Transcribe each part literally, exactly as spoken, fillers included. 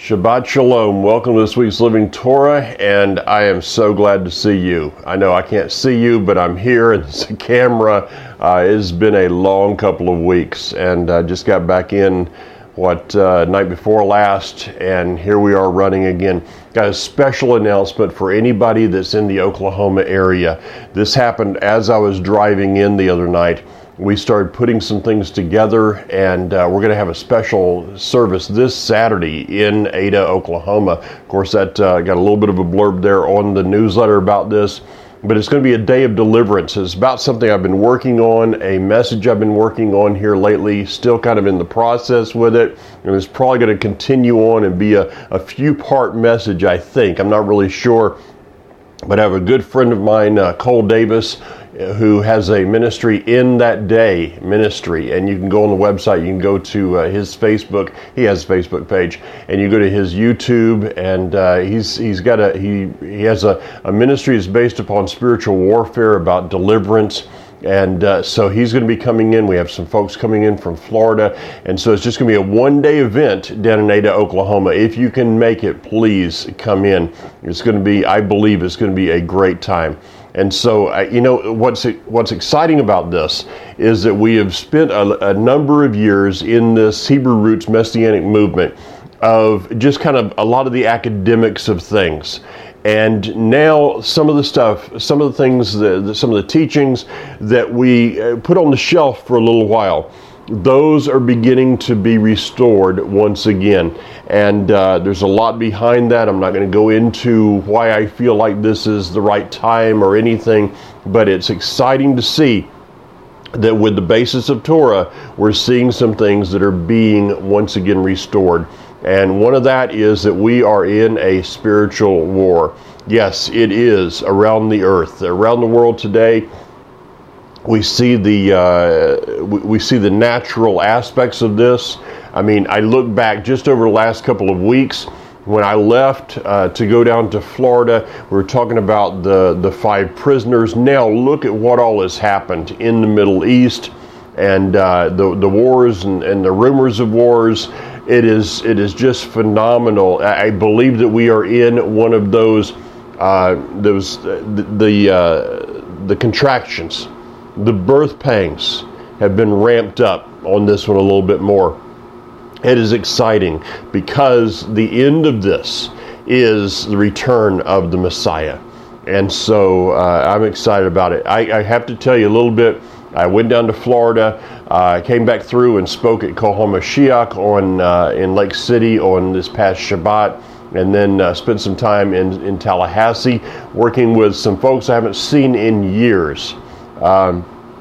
Shabbat Shalom. Welcome to this week's Living Torah, and I am so glad to see you. I know I can't see you, but I'm here, and it's a camera. Uh, it's been a long couple of weeks, and I just got back in, what, uh, night before last, and here we are running again. Got a special announcement for anybody that's in the Oklahoma area. This happened as I was driving in the other night. We started putting some things together, and uh, we're going to have a special service this Saturday in Ada, Oklahoma. Of course, that uh, got a little bit of a blurb there on the newsletter about this, but it's going to be a day of deliverance. It's about something I've been working on, a message I've been working on here lately, still kind of in the process with it, and it's probably going to continue on and be a, a few-part message, I think. I'm not really sure, but I have a good friend of mine, uh, Cole Davis, who has a ministry in that day ministry, and you can go on the website, you can go to uh, his Facebook, he has a Facebook page, and you go to his YouTube, and uh, he's he's got a he he has a, a ministry that's based upon spiritual warfare, about deliverance. And uh, so he's going to be coming in. We have some folks coming in from Florida. And so it's just going to be a one-day event down in Ada, Oklahoma. If you can make it, please come in. It's going to be, I believe it's going to be a great time. And so, uh, you know, what's what's exciting about this is that we have spent a, a number of years in this Hebrew Roots Messianic movement of just kind of a lot of the academics of things. And now some of the stuff, some of the things, the, the, some of the teachings that we put on the shelf for a little while, those are beginning to be restored once again. And uh, there's a lot behind that. I'm not going to go into why I feel like this is the right time or anything, but it's exciting to see that with the basis of Torah, we're seeing some things that are being once again restored. And one of that is that we are in a spiritual war. Yes, it is around the earth, around the world today. We see the uh, we, we see the natural aspects of this. I mean, I look back just over the last couple of weeks when I left uh, to go down to Florida. We were talking about the the five prisoners. Now look at what all has happened in the Middle East, and uh, the the wars and, and the rumors of wars. It is it is just phenomenal. I believe that we are in one of those uh, those uh, the the, uh, the contractions, the birth pangs have been ramped up on this one a little bit more. It is exciting because the end of this is the return of the Messiah, and so uh, I'm excited about it. I, I have to tell you a little bit. I went down to Florida. I uh, came back through and spoke at Kol HaMashiach on uh, in Lake City on this past Shabbat, and then uh, spent some time in, in Tallahassee working with some folks I haven't seen in years. Um,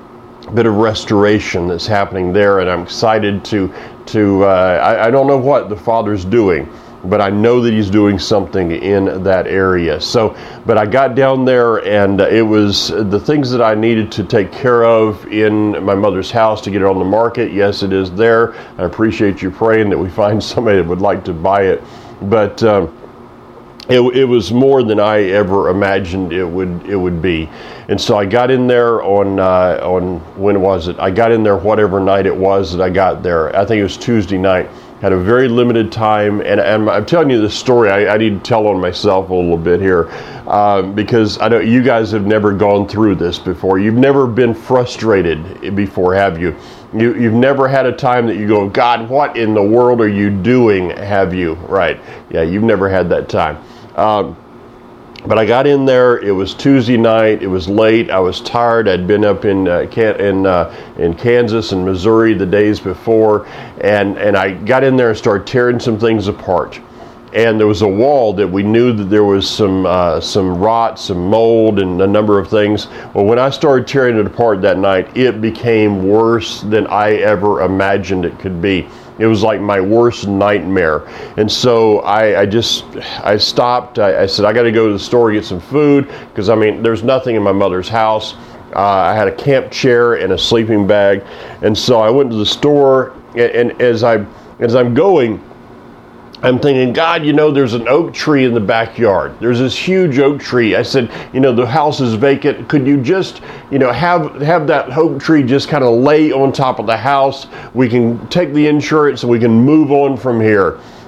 a bit of restoration that's happening there, and I'm excited to to. Uh, I, I don't know what the Father's doing, but I know that He's doing something in that area. So, but I got down there, and it was the things that I needed to take care of in my mother's house to get it on the market. Yes, it is there. I appreciate you praying that we find somebody that would like to buy it. But um, it, it was more than I ever imagined it would it would be. And so I got in there on uh, on when was it? I got in there whatever night it was that I got there. I think it was Tuesday night. Had a very limited time, and, and I'm telling you this story. I, I need to tell on myself a little bit here, um, because I know you guys have never gone through this before. You've never been frustrated before, have you? You you've never had a time that you go, God, what in the world are you doing? Have you? Right? Yeah, you've never had that time. Um, But I got in there. It was Tuesday night. It was late. I was tired. I'd been up in uh, Can- in uh, in Kansas and Missouri the days before, and and I got in there and started tearing some things apart. And there was a wall that we knew that there was some uh, some rot, some mold, and a number of things. Well, when I started tearing it apart that night, it became worse than I ever imagined it could be. It was like my worst nightmare. And so I, I just, I stopped. I, I said, I got to go to the store and get some food, because, I mean, there's nothing in my mother's house. Uh, I had a camp chair and a sleeping bag. And so I went to the store, and, and as I, as I'm going, I'm thinking, God, you know, there's an oak tree in the backyard. There's this huge oak tree. I said, you know, the house is vacant. Could you just, you know, have have that oak tree just kind of lay on top of the house? We can take the insurance and we can move on from here.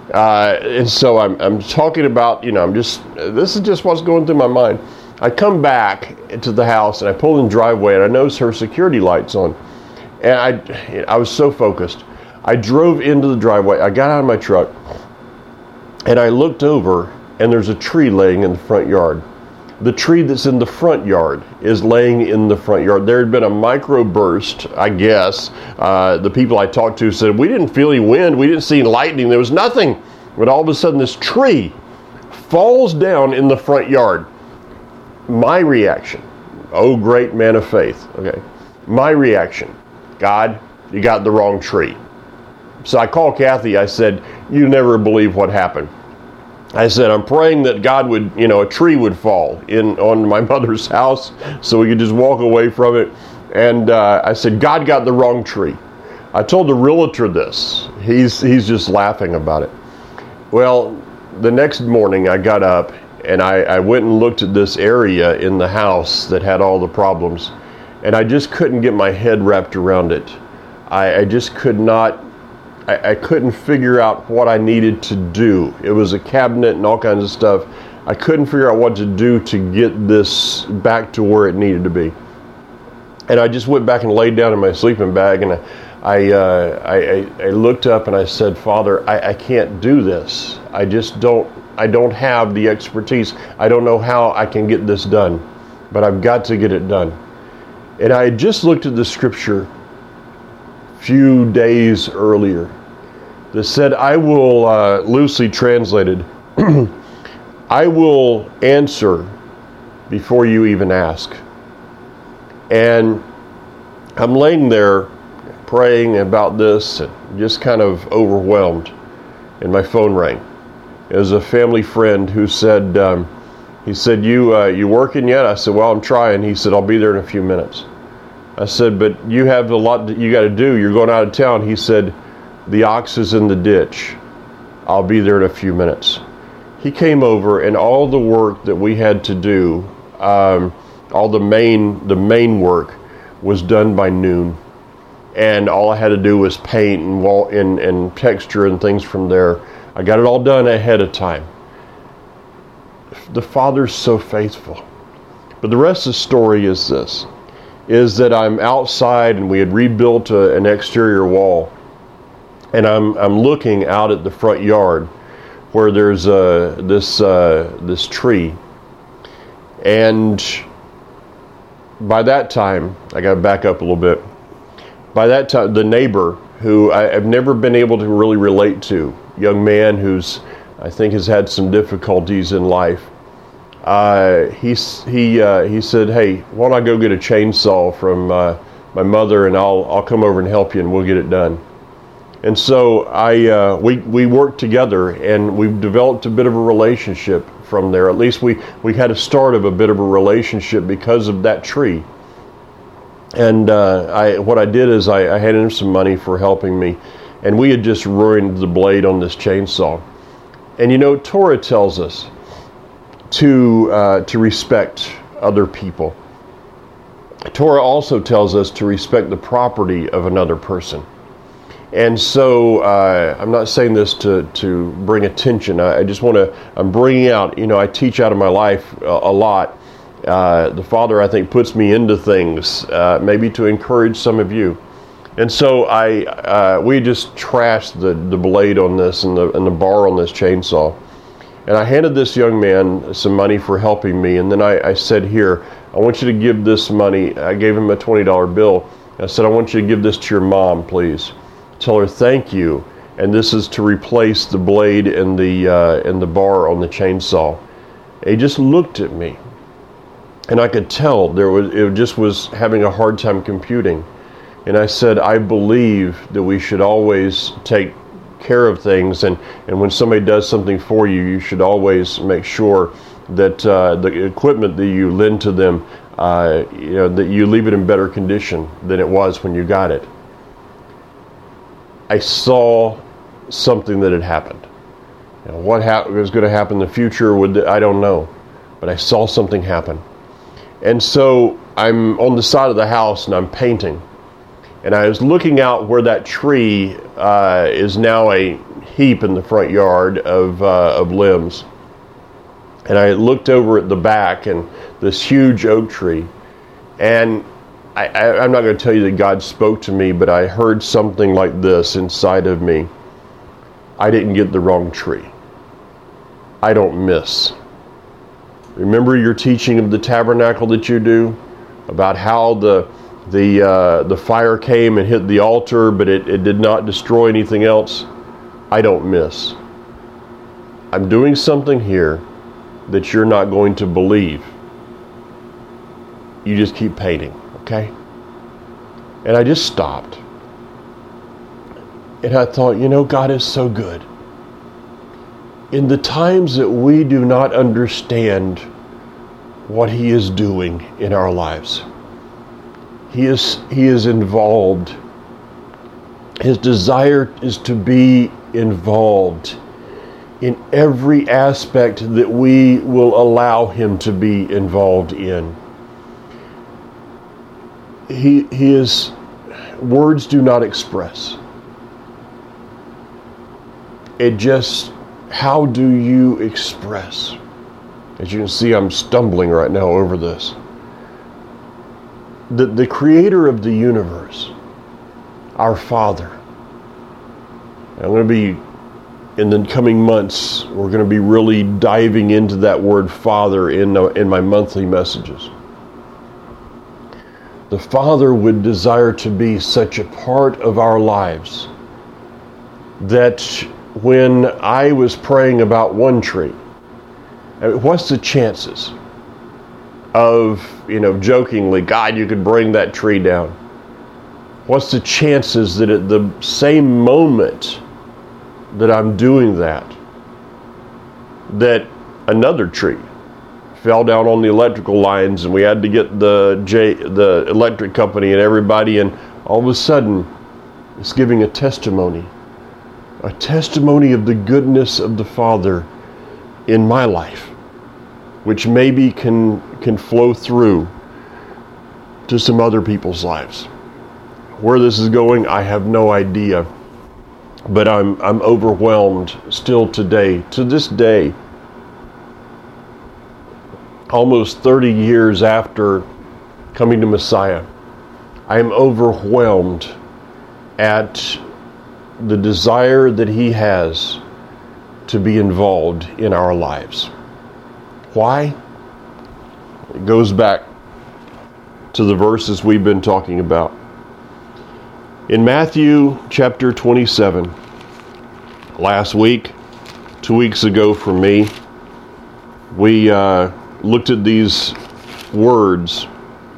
Uh, and so I'm, I'm talking about, you know, I'm just, this is just what's going through my mind. I come back to the house and I pull in the driveway and I notice her security lights on. And I, I was so focused. I drove into the driveway. I got out of my truck and I looked over and there's a tree laying in the front yard. The tree that's in the front yard is laying in the front yard. There had been a microburst, I guess. Uh, the people I talked to said, we didn't feel any wind. We didn't see any lightning. There was nothing. But all of a sudden, this tree falls down in the front yard. My reaction, oh, great man of faith. Okay. My reaction, God, you got the wrong tree. So I called Kathy. I said, you never believe what happened. I said, I'm praying that God would, you know, a tree would fall in on my mother's house so we could just walk away from it. And uh, I said, God got the wrong tree. I told the realtor this. He's he's just laughing about it. Well, the next morning I got up and I, I went and looked at this area in the house that had all the problems. And I just couldn't get my head wrapped around it. I, I just could not. I couldn't figure out what I needed to do. It was a cabinet and all kinds of stuff. I couldn't figure out what to do to get this back to where it needed to be. And I just went back and laid down in my sleeping bag and I I, uh, I, I looked up and I said, Father, I, I can't do this. I just don't, I don't have the expertise. I don't know how I can get this done, but I've got to get it done. And I had just looked at the scripture a few days earlier that said, I will, uh, loosely translated, I will answer before you even ask. And I'm laying there praying about this and just kind of overwhelmed, and my phone rang. It was a family friend who said, um, he said, you, uh, you working yet? I said, well, I'm trying. He said, I'll be there in a few minutes. I said, but you have a lot that you got to do. You're going out of town. He said, the ox is in the ditch. I'll be there in a few minutes. He came over, and all the work that we had to do, um, all the main the main work, was done by noon. And all I had to do was paint and wall and, and texture and things from there. I got it all done ahead of time. The Father's so faithful. But the rest of the story is this, is that I'm outside and we had rebuilt a, an exterior wall. And I'm I'm looking out at the front yard where there's uh, this uh, this tree. And by that time, I got to back up a little bit. By that time, the neighbor, who I, I've never been able to really relate to, young man who's, I think, has had some difficulties in life, uh, he, he, uh, he said, hey, why don't I go get a chainsaw from uh, my mother and I'll, I'll come over and help you and we'll get it done. And so I uh, we we worked together and we've developed a bit of a relationship from there. At least we, we had a start of a bit of a relationship because of that tree. And uh, I what I did is I, I handed him some money for helping me, and we had just ruined the blade on this chainsaw. And you know, Torah tells us to uh, to respect other people. Torah also tells us to respect the property of another person. And so uh, I'm not saying this to, to bring attention. I, I just want to, I'm bringing out, you know, I teach out of my life a, a lot. Uh, the Father, I think, puts me into things, uh, maybe to encourage some of you. And so I, uh, we just trashed the, the blade on this and the, and the bar on this chainsaw. And I handed this young man some money for helping me. And then I, I said, here, I want you to give this money. I gave him a twenty dollar bill. I said, I want you to give this to your mom, please. Tell her thank you, and this is to replace the blade and the uh, and the bar on the chainsaw. And he just looked at me, and I could tell there was it just was having a hard time computing. And I said, I believe that we should always take care of things, and, and when somebody does something for you, you should always make sure that uh, the equipment that you lend to them, uh, you know, that you leave it in better condition than it was when you got it. I saw something that had happened. You know, what ha- was going to happen in the future, would I don't know. But I saw something happen. And so I'm on the side of the house and I'm painting. And I was looking out where that tree uh, is now a heap in the front yard of uh, of limbs. And I looked over at the back and this huge oak tree. And I, I, I'm not going to tell you that God spoke to me, but I heard something like this inside of me. I didn't get the wrong tree. I don't miss. Remember your teaching of the tabernacle that you do? About how the the uh, the fire came and hit the altar, but it, it did not destroy anything else? I don't miss. I'm doing something here that you're not going to believe. You just keep painting, okay? And I just stopped. And I thought, you know, God is so good. In the times that we do not understand what He is doing in our lives, He is, He is involved. His desire is to be involved in every aspect that we will allow Him to be involved in. He, he is, words do not express. It just, how do you express? As you can see, I'm stumbling right now over this. The, the creator of the universe, our Father. I'm going to be, in the coming months, we're going to be really diving into that word Father in, in my monthly messages. The Father would desire to be such a part of our lives that when I was praying about one tree, what's the chances of, you know, jokingly, God, you could bring that tree down? What's the chances that at the same moment that I'm doing that, that another tree fell down on the electrical lines and we had to get the J, the electric company and everybody, and all of a sudden it's giving a testimony, a testimony of the goodness of the Father in my life, which maybe can can flow through to some other people's lives. Where this is going, I have no idea, but I'm I'm overwhelmed still today, to this day. Almost thirty years after coming to Messiah, I am overwhelmed at the desire that He has to be involved in our lives. Why? It goes back to the verses we've been talking about. In Matthew chapter twenty-seven, last week, two weeks ago for me, we uh, looked at these words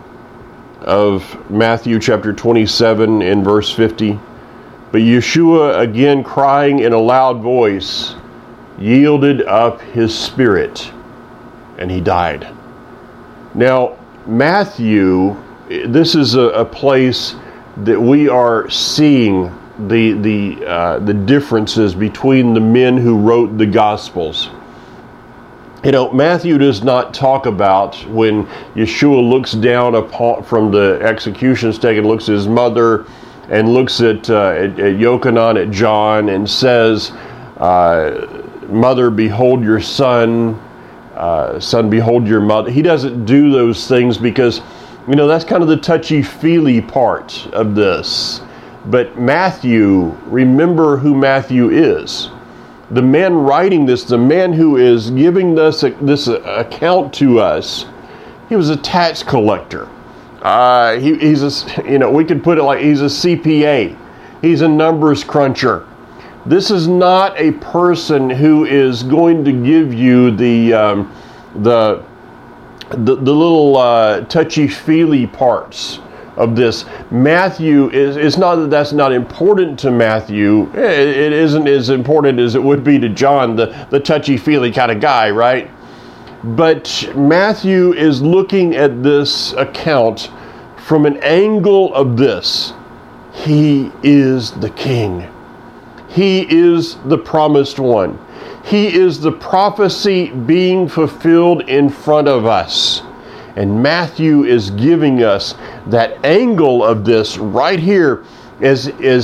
of Matthew chapter twenty-seven in verse fifty. But Yeshua, again crying in a loud voice, yielded up His spirit, and He died. Now, Matthew, this is a, a place that we are seeing the the uh, the differences between the men who wrote the Gospels. You know, Matthew does not talk about when Yeshua looks down upon from the execution stake and looks at his mother and looks at, uh, at, at Yochanan, at John, and says, uh, Mother, behold your son, uh, son, behold your mother. He doesn't do those things because, you know, that's kind of the touchy-feely part of this. But Matthew, remember who Matthew is. The man writing this, the man who is giving us a, this account to us, he was a tax collector. Uh, he, he's a, you know, we could put it like he's a C P A. He's a numbers cruncher. This is not a person who is going to give you the um, the, the the little uh, touchy-feely parts of this. Matthew is, it's not that that's not important to Matthew. It, it isn't as important as it would be to John, the, the touchy-feely kind of guy, right? But Matthew is looking at this account from an angle of this. He is the King. He is the promised one. He is the prophecy being fulfilled in front of us. And Matthew is giving us that angle of this right here as, as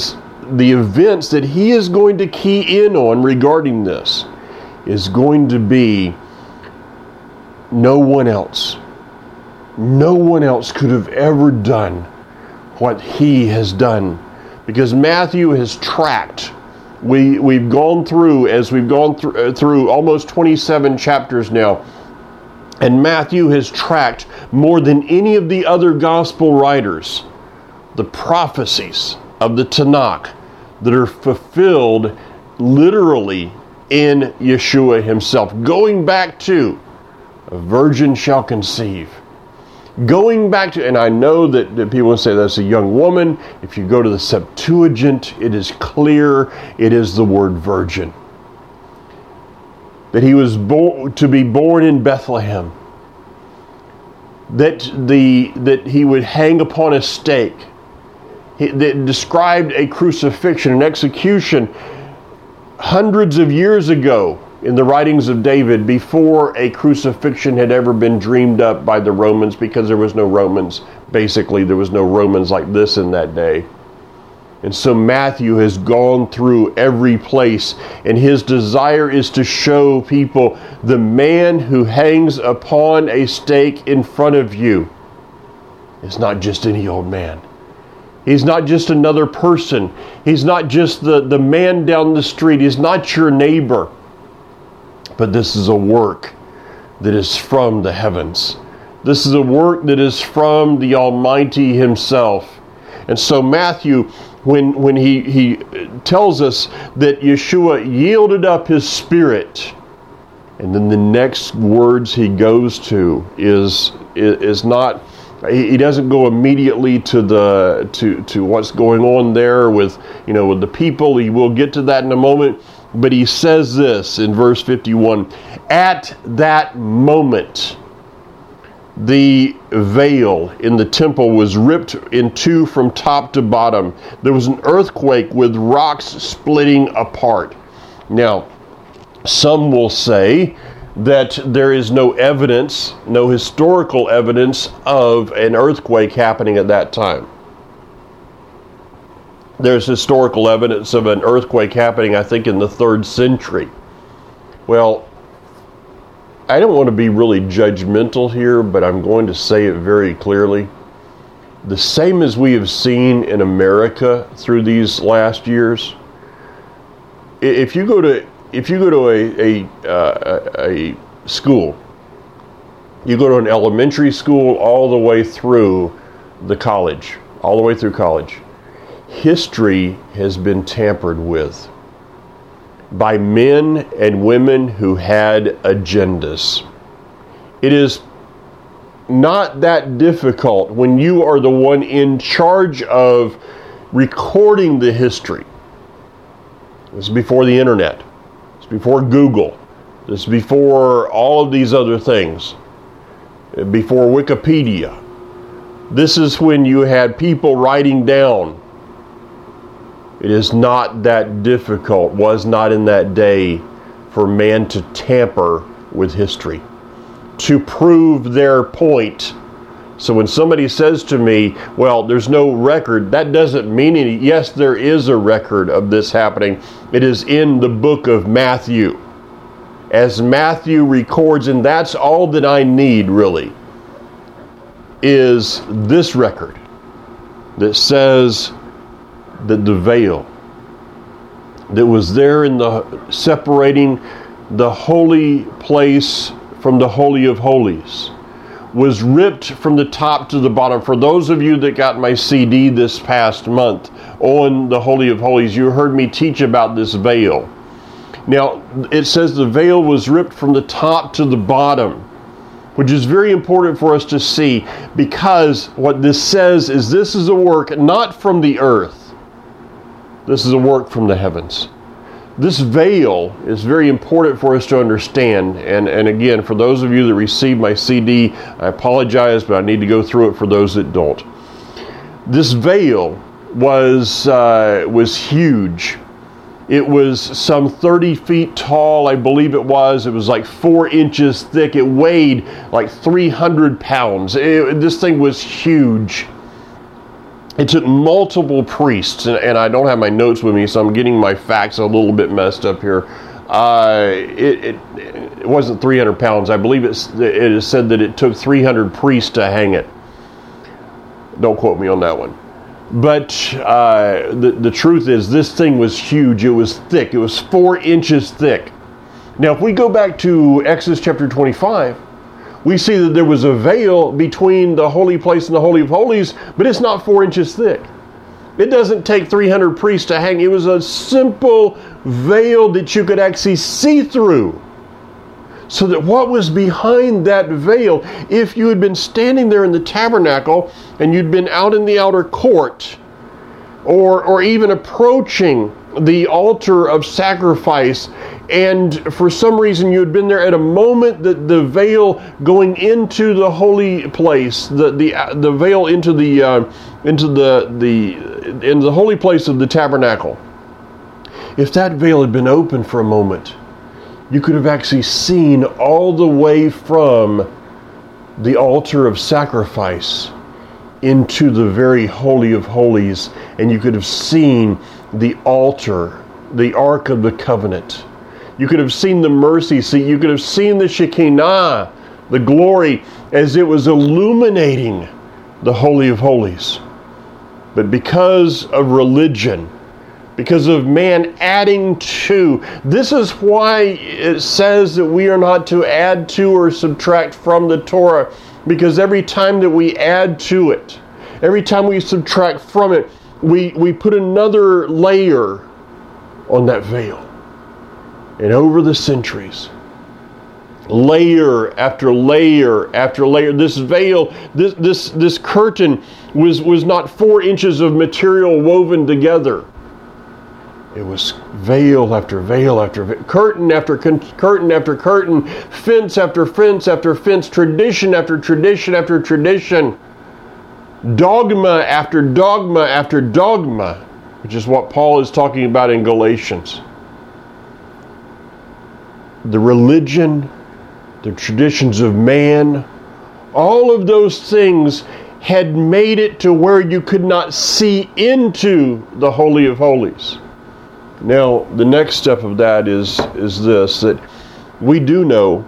the events that he is going to key in on regarding this is going to be no one else. No one else could have ever done what he has done, because Matthew has tracked. We, we've gone through, as we've gone through, uh, through almost twenty-seven chapters now, and Matthew has tracked more than any of the other gospel writers the prophecies of the Tanakh that are fulfilled literally in Yeshua himself. Going back to, a virgin shall conceive. Going back to, and I know that, that people will say that's a young woman. If you go to the Septuagint, it is clear it is the word virgin. That he was born to be born in Bethlehem. That the that he would hang upon a stake. He, that described a crucifixion, an execution hundreds of years ago in the writings of David, before a crucifixion had ever been dreamed up by the Romans, because there was no Romans. Basically, there was no Romans like this in that day. And so Matthew has gone through every place, and his desire is to show people the man who hangs upon a stake in front of you is not just any old man. He's not just another person. He's not just the, the man down the street. He's not your neighbor. But this is a work that is from the heavens. This is a work that is from the Almighty himself. And so Matthew, when, when he, he tells us that Yeshua yielded up his spirit, and then the next words he goes to is, is not... He doesn't go immediately to the to, to what's going on there with, you know, with the people. He will get to that in a moment. But he says this in verse fifty-one. At that moment, the veil in the temple was ripped in two from top to bottom. There was an earthquake with rocks splitting apart. Now, some will say that there is no evidence, no historical evidence of an earthquake happening at that time. There's historical evidence of an earthquake happening, I think, in the third century. Well, I don't want to be really judgmental here, but I'm going to say it very clearly. The same as we have seen in America through these last years. If you go to If you go to a, a, uh, a school, you go to an elementary school all the way through the college, all the way through college, history has been tampered with by men and women who had agendas. It is not that difficult when you are the one in charge of recording the history. This is before the internet. Before Google, this is before all of these other things, before Wikipedia. This is when you had people writing down. It is not that difficult, was not in that day, for man to tamper with history, to prove their point. So when somebody says to me, well, there's no record, that doesn't mean any. Yes, there is a record of this happening. It is in the book of Matthew. As Matthew records, and that's all that I need, really, is this record that says that the veil that was there in the separating the holy place from the Holy of Holies was ripped from the top to the bottom. For those of you that got my C D this past month on the Holy of Holies, you heard me teach about this veil. Now, it says the veil was ripped from the top to the bottom, which is very important for us to see, because what this says is this is a work not from the earth. This is a work from the heavens. This veil is very important for us to understand. And, and again, for those of you that received my C D, I apologize, but I need to go through it for those that don't. This veil was uh, was huge. It was some thirty feet tall, I believe it was. It was like four inches thick. It weighed like three hundred pounds. It, this thing was huge. it took multiple priests, and, and I don't have my notes with me, so I'm getting my facts a little bit messed up here. Uh, it, it, it wasn't three hundred pounds. I believe it's, it is said that it took three hundred priests to hang it. Don't quote me on that one. But uh, the, the truth is, this thing was huge. It was thick. It was four inches thick. Now, if we go back to Exodus chapter twenty-five, we see that there was a veil between the holy place and the Holy of Holies, but it's not four inches thick. It doesn't take three hundred priests to hang. It was a simple veil that you could actually see through. So that what was behind that veil, if you had been standing there in the tabernacle and you'd been out in the outer court, or, or even approaching the altar of sacrifice, and for some reason you had been there at a moment that the veil going into the holy place, the the the veil into the uh, into the the into the holy place of the tabernacle, if that veil had been open for a moment, you could have actually seen all the way from the altar of sacrifice into the very Holy of Holies, and you could have seen the altar, the Ark of the Covenant. You could have seen the mercy seat. You could have seen the Shekinah, the glory, as it was illuminating the Holy of Holies. But because of religion, because of man adding to, this is why it says that we are not to add to or subtract from the Torah, because every time that we add to it, every time we subtract from it, we, we put another layer on that veil. And over the centuries, layer after layer after layer, this veil, this this this curtain was, was not four inches of material woven together. It was veil after veil after veil, curtain after con- curtain after curtain, fence after fence after fence, tradition after tradition after tradition, dogma after dogma after dogma, which is what Paul is talking about in Galatians. The religion, the traditions of man, all of those things had made it to where you could not see into the Holy of Holies. Now, the next step of that is, is this, that we do know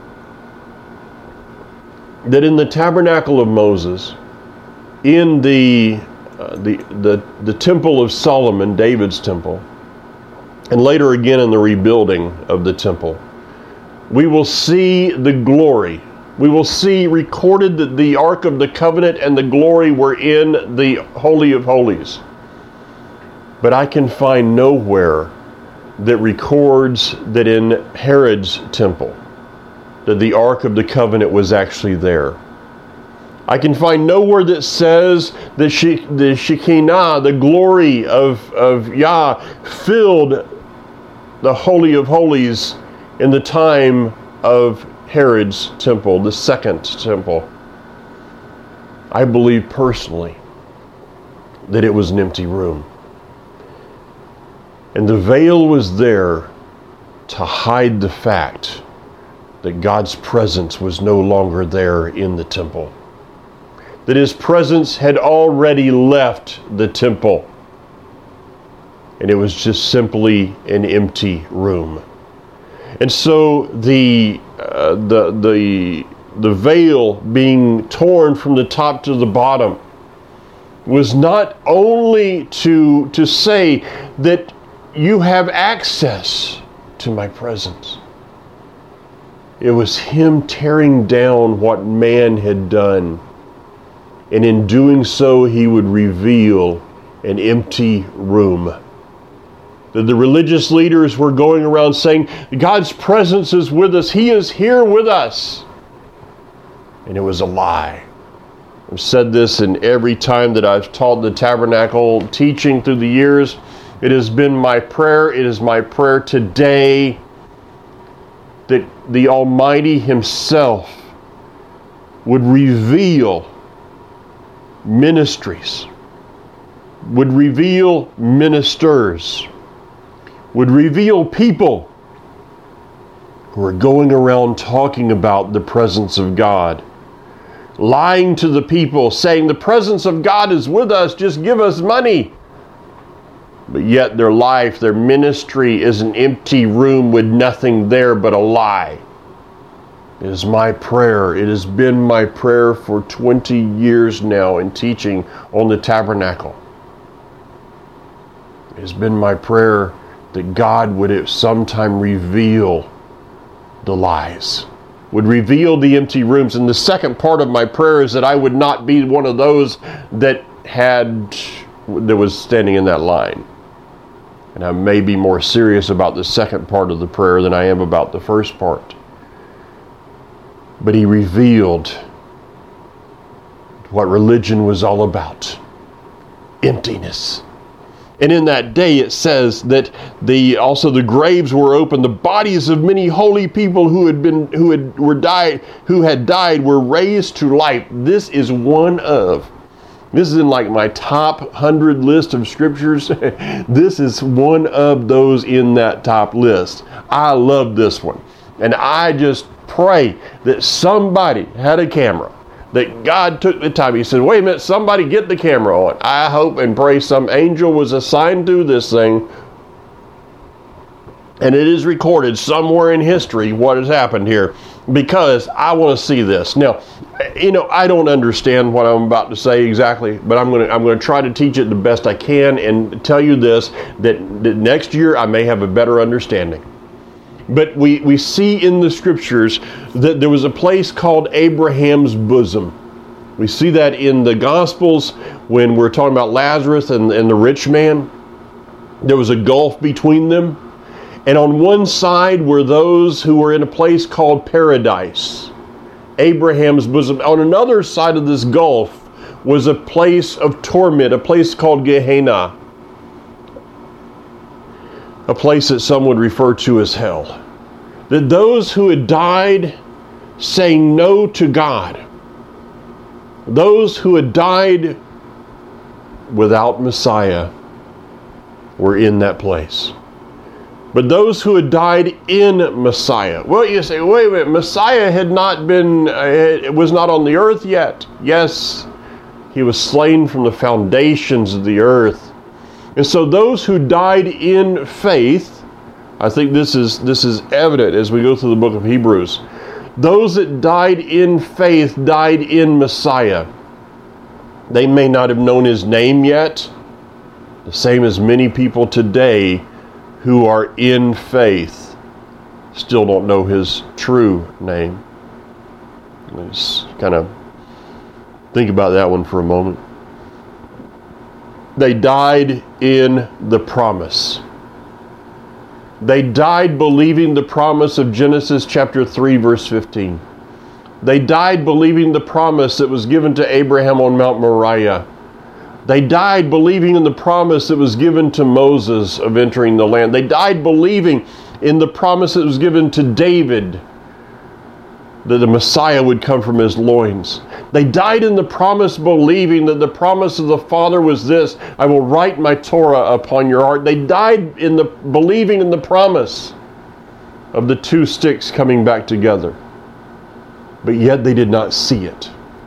that in the tabernacle of Moses, in the, uh, the, the, the temple of Solomon, David's temple, and later again in the rebuilding of the temple, we will see the glory. We will see recorded that the Ark of the Covenant and the glory were in the Holy of Holies. But I can find nowhere that records that in Herod's temple that the Ark of the Covenant was actually there. I can find nowhere that says that she, the Shekinah, the glory of, of Yah, filled the Holy of Holies in the time of Herod's temple, the second temple. I believe personally that it was an empty room. And the veil was there to hide the fact that God's presence was no longer there in the temple. That His presence had already left the temple. And it was just simply an empty room. And so the uh, the the the veil being torn from the top to the bottom was not only to to say that you have access to my presence. It was Him tearing down what man had done, and in doing so, He would reveal an empty room. That the religious leaders were going around saying, God's presence is with us. He is here with us. And it was a lie. I've said this in every time that I've taught the tabernacle teaching through the years. It has been my prayer. It is my prayer today that the Almighty Himself would reveal ministries, would reveal ministers, would reveal people who are going around talking about the presence of God, lying to the people, saying the presence of God is with us, just give us money. But yet their life, their ministry is an empty room with nothing there but a lie. It is my prayer. It has been my prayer for twenty years now in teaching on the tabernacle. It has been my prayer that God would at some time reveal the lies, would reveal the empty rooms. And the second part of my prayer is that I would not be one of those that had, that was standing in that line. And I may be more serious about the second part of the prayer than I am about the first part. But he revealed what religion was all about. Emptiness. And in that day it says that the also the graves were open. The bodies of many holy people who had been who had were died who had died were raised to life. This is one of This is in like my top one hundred list of scriptures. This is one of those in that top list. I love this one. And I just pray that somebody had a camera, that God took the time. He said, wait a minute, somebody get the camera on. I hope and pray some angel was assigned to this thing, and it is recorded somewhere in history what has happened here, because I want to see this. Now, you know, I don't understand what I'm about to say exactly, but I'm going to I'm going to try to teach it the best I can and tell you this, that, that next year I may have a better understanding. But we, we see in the scriptures that there was a place called Abraham's bosom. We see that in the Gospels when we're talking about Lazarus and, and the rich man. There was a gulf between them. And on one side were those who were in a place called paradise, Abraham's bosom. On another side of this gulf was a place of torment, a place called Gehenna, a place that some would refer to as hell. That those who had died saying no to God, those who had died without Messiah, were in that place. But those who had died in Messiah. Well, you say, wait a minute, Messiah had not been, uh, was not on the earth yet. Yes, he was slain from the foundations of the earth. And so those who died in faith, I think this is this is evident as we go through the book of Hebrews. Those that died in faith died in Messiah. They may not have known his name yet, the same as many people today who are in faith still don't know his true name. Let's kind of think about that one for a moment. They died in the promise. They died believing the promise of Genesis chapter three, verse fifteen. They died believing the promise that was given to Abraham on Mount Moriah. They died believing in the promise that was given to Moses of entering the land. They died believing in the promise that was given to David, that the Messiah would come from his loins. They died in the promise believing that the promise of the Father was this: I will write my Torah upon your heart. They died in the believing in the promise of the two sticks coming back together. But yet they did not see it.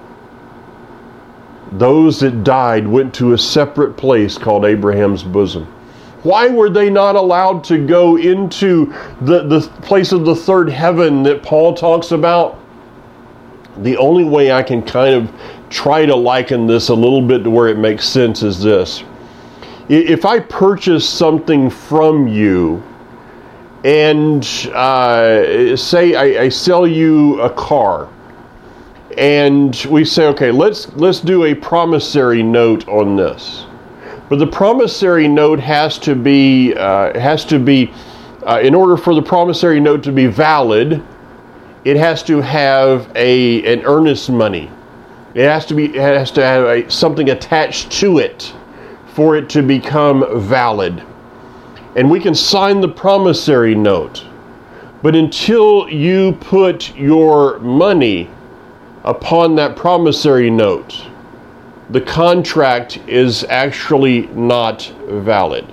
Those that died went to a separate place called Abraham's bosom. Why were they not allowed to go into the, the place of the third heaven that Paul talks about? The only way I can kind of try to liken this a little bit to where it makes sense is this. If I purchase something from you, and uh, say I, I sell you a car, and we say, okay, let's let's do a promissory note on this. But the promissory note has to be uh, has to be uh, in order for the promissory note to be valid, it has to have a an earnest money. It has to be it has to have a, something attached to it for it to become valid. And we can sign the promissory note, but until you put your money upon that promissory note, the contract is actually not valid.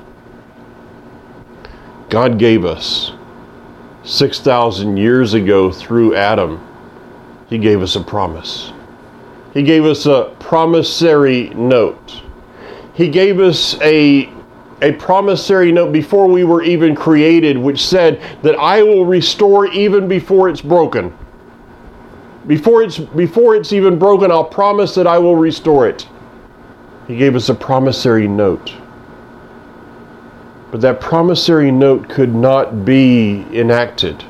God gave us six thousand years ago through Adam. He gave us a promise. He gave us a promissory note. He gave us a, a promissory note before we were even created, which said that I will restore even before it's broken. Before it's, before it's even broken, I'll promise that I will restore it. He gave us a promissory note. But that promissory note could not be enacted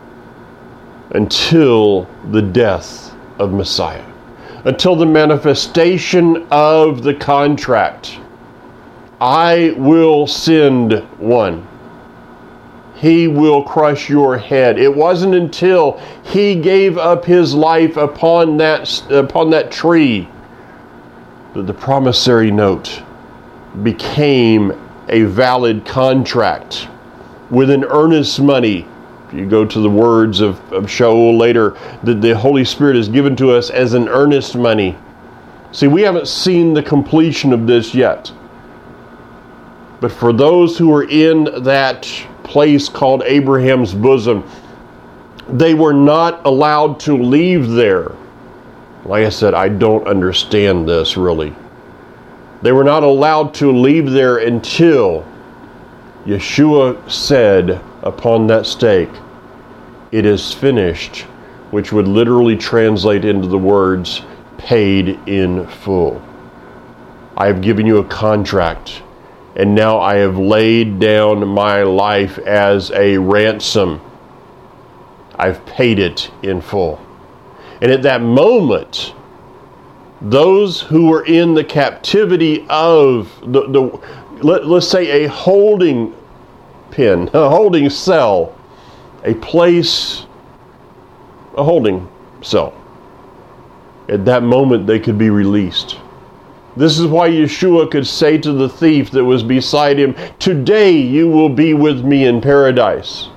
until the death of Messiah, until the manifestation of the contract. I will send one. He will crush your head. It wasn't until he gave up his life upon that, upon that tree that the promissory note became a valid contract with an earnest money. If you go to the words of, of Shaul later, that the Holy Spirit is given to us as an earnest money. See, we haven't seen the completion of this yet. But for those who are in that place called Abraham's bosom, they were not allowed to leave there. Like I said, I don't understand this really. They were not allowed to leave there until Yeshua said upon that stake, "It is finished," which would literally translate into the words, "paid in full." I have given you a contract, and now I have laid down my life as a ransom. I've paid it in full. And at that moment, those who were in the captivity of the, the let, let's say a holding pen, a holding cell, a place, a holding cell. At that moment, they could be released. This is why Yeshua could say to the thief that was beside him, "Today you will be with me in paradise."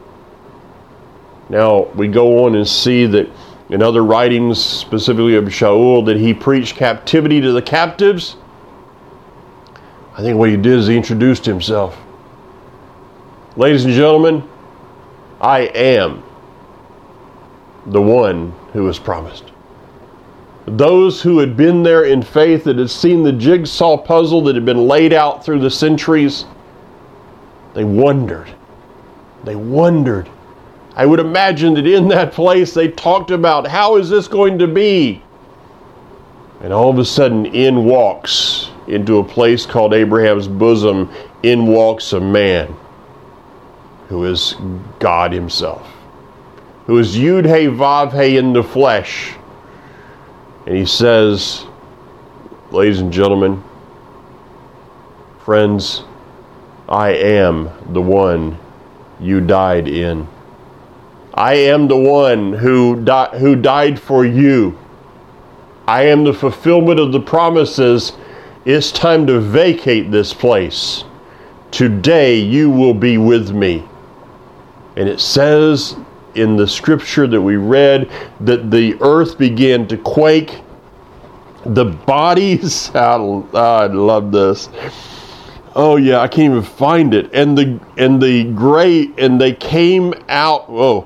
Now, we go on and see that in other writings, specifically of Shaul, that he preached captivity to the captives. I think what he did is he introduced himself. Ladies and gentlemen, I am the one who was promised. Those who had been there in faith, that had seen the jigsaw puzzle that had been laid out through the centuries, they wondered. They wondered. I would imagine that in that place they talked about, how is this going to be? And all of a sudden, in walks, into a place called Abraham's bosom, in walks a man who is God himself, who is Yud-He Vav-He in the flesh. And he says, ladies and gentlemen, friends, I am the one you died in. I am the one who, di- who died for you. I am the fulfillment of the promises. It's time to vacate this place. Today you will be with me. And it says in the scripture that we read that the earth began to quake. The bodies, oh, I love this. Oh yeah, I can't even find it. And the and the gray and they came out. Oh,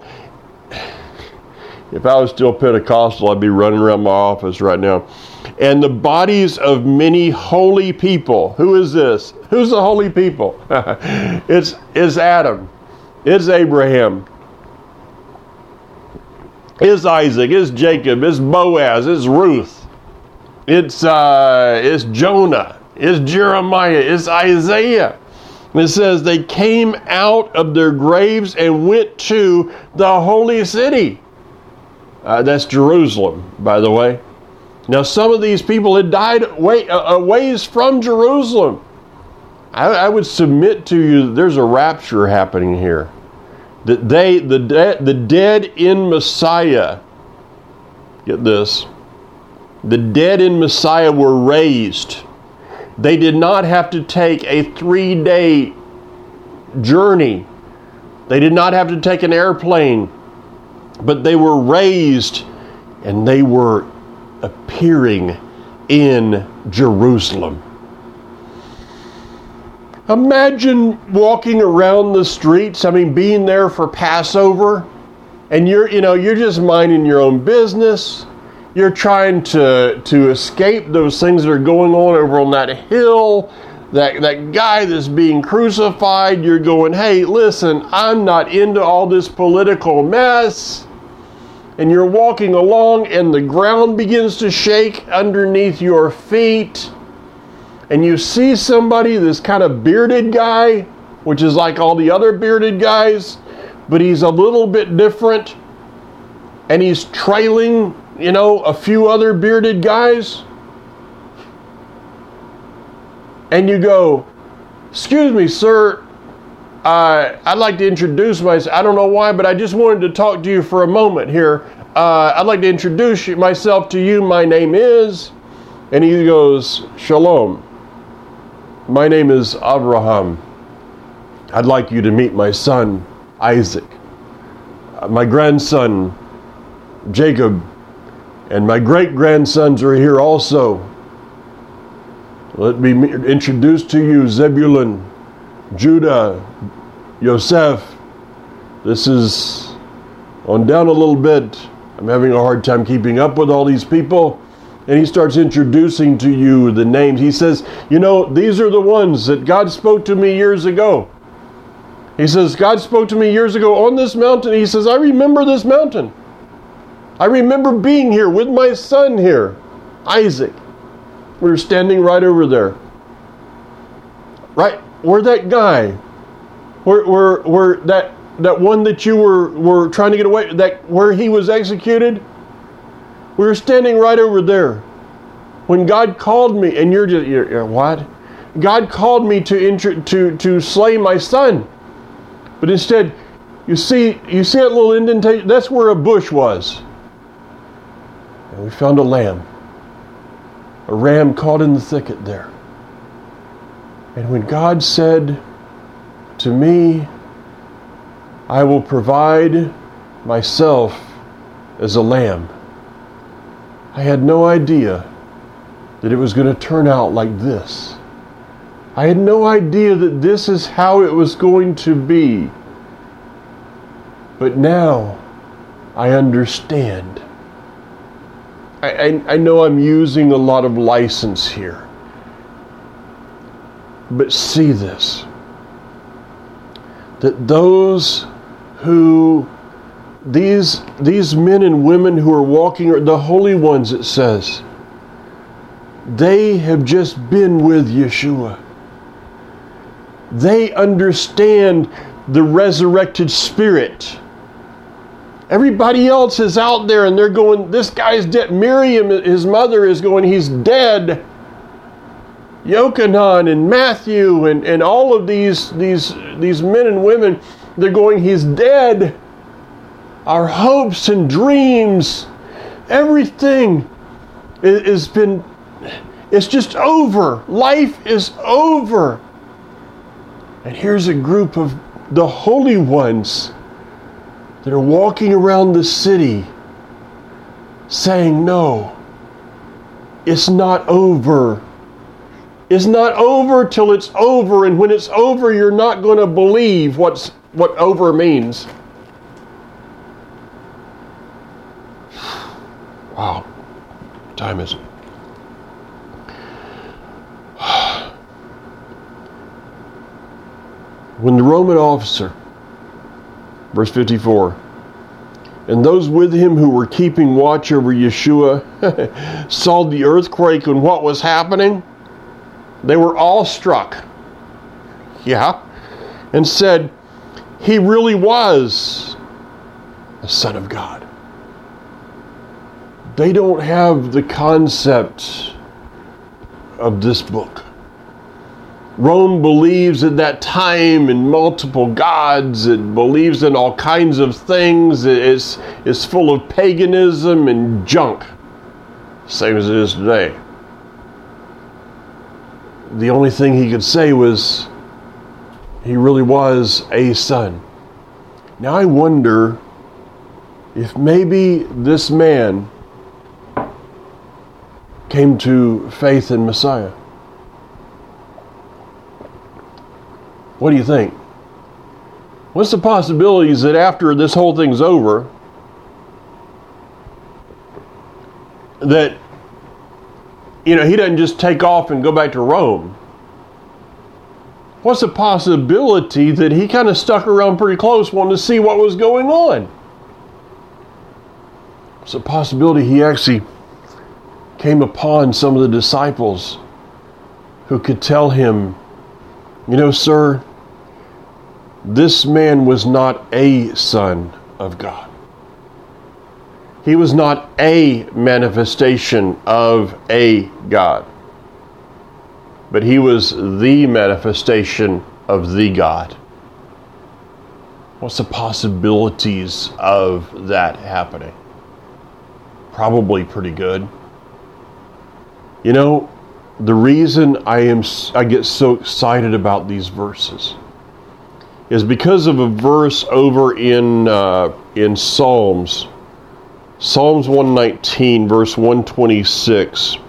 if I was still Pentecostal, I'd be running around my office right now. And the bodies of many holy people. Who is this? Who's the holy people? it's it's Adam. It's Abraham. It's Isaac. It's Jacob. It's Boaz. It's Ruth. It's uh, it's Jonah. It's Jeremiah, it's Isaiah. It says they came out of their graves and went to the holy city. Uh, that's Jerusalem, by the way. Now, some of these people had died way, uh, ways from Jerusalem. I, I would submit to you that there's a rapture happening here. That they, the, de- the dead in Messiah, get this, the dead in Messiah were raised. They did not have to take a three-day journey. They did not have to take an airplane. But they were raised and they were appearing in Jerusalem. Imagine walking around the streets, I mean, being there for Passover, and you're, you know, you're just minding your own business. you're trying to, to escape those things that are going on over on that hill, that, that guy that's being crucified. You're going, hey, listen, I'm not into all this political mess. And you're walking along and the ground begins to shake underneath your feet. And you see somebody, this kind of bearded guy, which is like all the other bearded guys, but he's a little bit different. And he's trailing, you know, a few other bearded guys. And you go, excuse me, sir, uh, I'd like to introduce myself. I don't know why, but I just wanted to talk to you for a moment here. Uh, I'd like to introduce myself to you. My name is, and he goes, Shalom. My name is Abraham. I'd like you to meet my son, Isaac, uh, my grandson, Jacob, and my great-grandsons are here also. Let me introduce to you Zebulun, Judah, Yosef. This is on down a little bit. I'm having a hard time keeping up with all these people. And he starts introducing to you the names. He says, you know, these are the ones that God spoke to me years ago. He says, God spoke to me years ago on this mountain. He says, I remember this mountain. I remember being here with my son here, Isaac. We were standing right over there. Right where that guy, where where where that that one that you were, were trying to get away, that where he was executed, we were standing right over there. When God called me, and you're just, you're, you're, what? God called me to, intro, to to slay my son. But instead, you see, you see that little indentation? That's where a bush was. And we found a lamb. A ram caught in the thicket there. And when God said to me, I will provide myself as a lamb, I had no idea that it was going to turn out like this. I had no idea that this is how it was going to be. But now I understand. I, I, I know I'm using a lot of license here. But see this. That those who, these, these men and women who are walking, the holy ones, it says, they have just been with Yeshua. They understand the resurrected Spirit. Everybody else is out there and they're going, this guy's dead. Miriam, his mother, is going, he's dead. Yochanan and Matthew and, and all of these, these, these men and women, they're going, he's dead. Our hopes and dreams, everything has been, it's just over. Life is over. And here's a group of the holy ones that are walking around the city saying, no, it's not over. It's not over till it's over, and when it's over, you're not going to believe what's what over means. Wow. What time is it? When the Roman officer, verse fifty-four, and those with him who were keeping watch over Yeshua saw the earthquake and what was happening, they were all struck. Yeah. And said, he really was a Son of God. They don't have the concept of this book. Rome believes at that time in multiple gods. It believes in all kinds of things. It's, it's full of paganism and junk, same as it is today. The only thing he could say was, he really was a son. Now I wonder if maybe this man came to faith in Messiah. What do you think? What's the possibilities that after this whole thing's over, that, you know, he doesn't just take off and go back to Rome. What's the possibility that he kind of stuck around pretty close, wanting to see what was going on? It's a possibility he actually came upon some of the disciples who could tell him, you know, sir, this man was not a son of God. He was not a manifestation of a God. But he was the manifestation of the God. What's the possibilities of that happening? Probably pretty good. You know, the reason I am I get so excited about these verses is because of a verse over in uh, in Psalms, Psalms one nineteen, verse one twenty-six.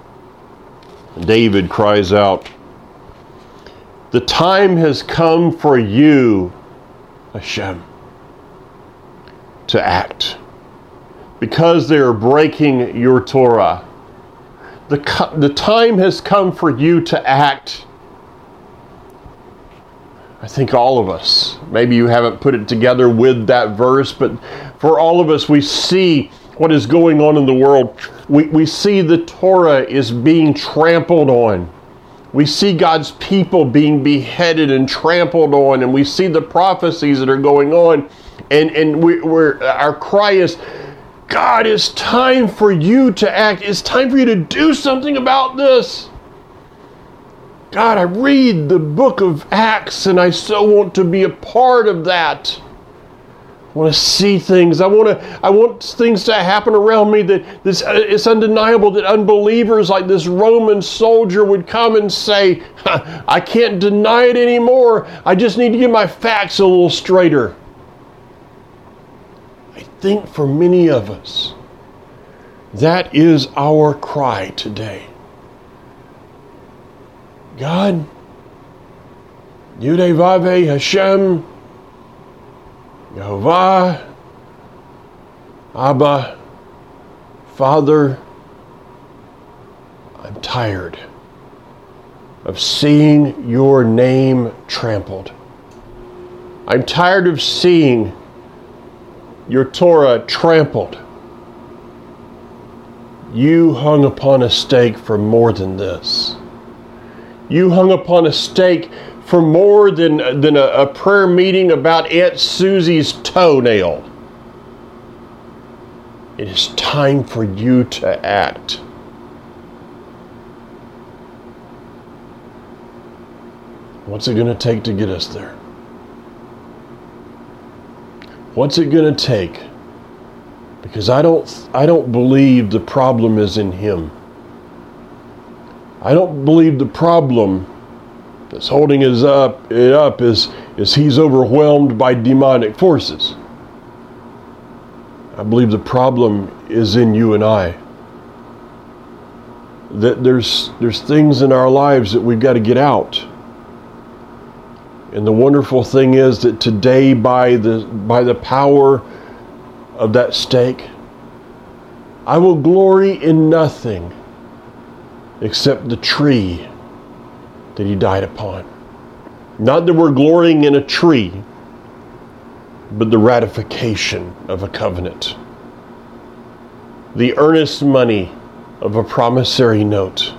David cries out, "The time has come for you, Hashem, to act, because they are breaking your Torah. The, the time has come for you to act." I think all of us, maybe you haven't put it together with that verse, but for all of us, we see what is going on in the world. We, we see the Torah is being trampled on. We see God's people being beheaded and trampled on, and we see the prophecies that are going on, and, and we, we're, our cry is, God, it's time for you to act. It's time for you to do something about this. God, I read the book of Acts, and I so want to be a part of that. I want to see things. I want to. I want things to happen around me that this. It's undeniable that unbelievers like this Roman soldier would come and say, "I can't deny it anymore. I just need to get my facts a little straighter." I think for many of us, that is our cry today. God, Yudevave Hashem, Yehovah, Abba, Father, I'm tired of seeing your name trampled. I'm tired of seeing your Torah trampled. You hung upon a stake for more than this. You hung upon a stake for more than, than a, a prayer meeting about Aunt Susie's toenail. It is time for you to act. What's it going to take to get us there? What's it going to take? Because I don't, I don't believe the problem is in him. I don't believe the problem that's holding us up, it up is, is he's overwhelmed by demonic forces. I believe the problem is in you and I. That there's there's things in our lives that we've got to get out. And the wonderful thing is that today, by the by the power of that stake, I will glory in nothing except the tree that he died upon. Not that we're glorying in a tree, but the ratification of a covenant. The earnest money of a promissory note.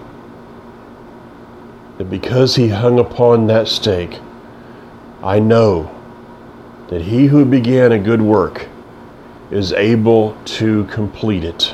That because he hung upon that stake, I know that he who began a good work is able to complete it.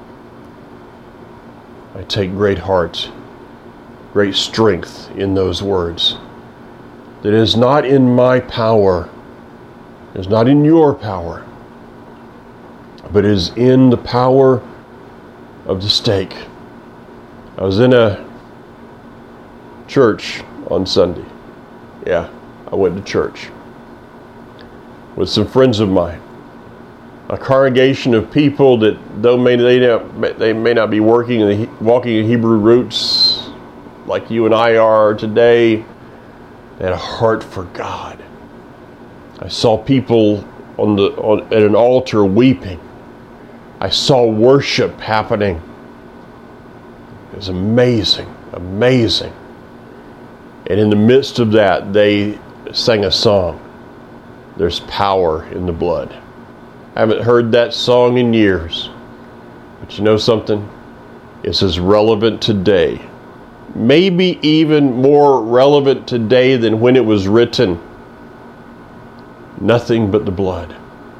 I take great heart, great strength in those words. That it is not in my power, it is not in your power, but it is in the power of the stake. I was in a church on Sunday. Yeah, I went to church with some friends of mine. A congregation of people that, though may they not, they may not be working in the, walking in Hebrew roots like you and I are today, they had a heart for God. I saw people on the on, at an altar weeping I saw worship happening. It was amazing, amazing. And in the midst of that, they sang a song. There's power in the blood. I haven't heard that song in years. But you know something? It's as relevant today. Maybe even more relevant today than when it was written. Nothing but the blood.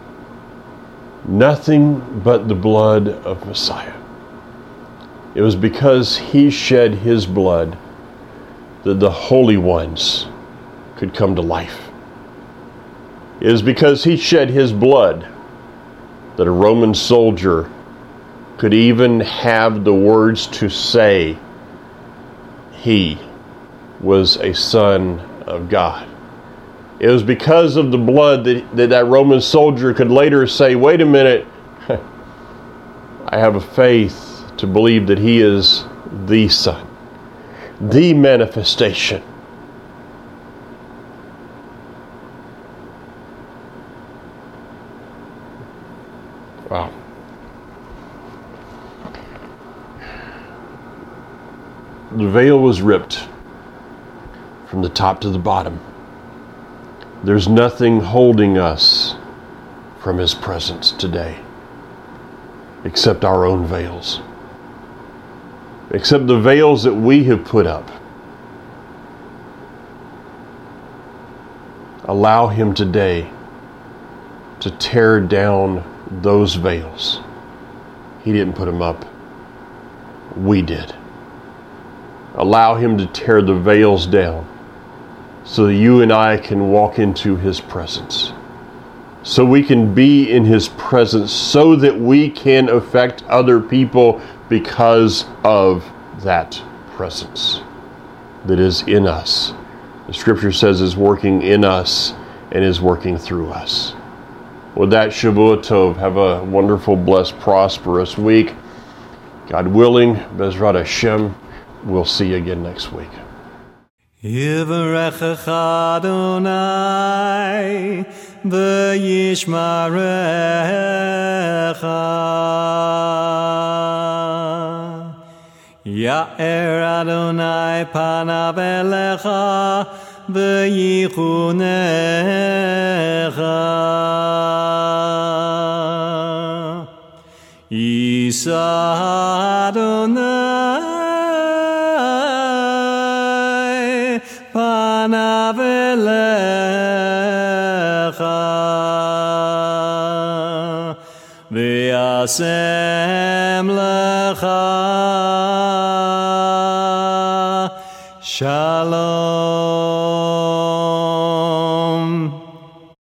Nothing but the blood of Messiah. It was because he shed his blood that the holy ones could come to life. It is because he shed his blood that a Roman soldier could even have the words to say he was a son of God. It was because of the blood that that, that Roman soldier could later say, wait a minute, I have a faith to believe that he is the Son, the manifestation. Wow. The veil was ripped from the top to the bottom. There's nothing holding us from his presence today except our own veils. Except the veils that we have put up. Allow him today to tear down those veils. He didn't put them up. We did. Allow him to tear the veils down so that you and I can walk into his presence. So we can be in his presence so that we can affect other people because of that presence that is in us. The scripture says is working in us and is working through us. With that, Shavua Tov. Have a wonderful, blessed, prosperous week. God willing, Bezrat Hashem, we'll see you again next week. Yivarechecha Adonai v'yishmarecha. Ya'er Adonai panav elecha v'yichunecha. Yisa Adonai panav elecha v'yasem lecha shalom.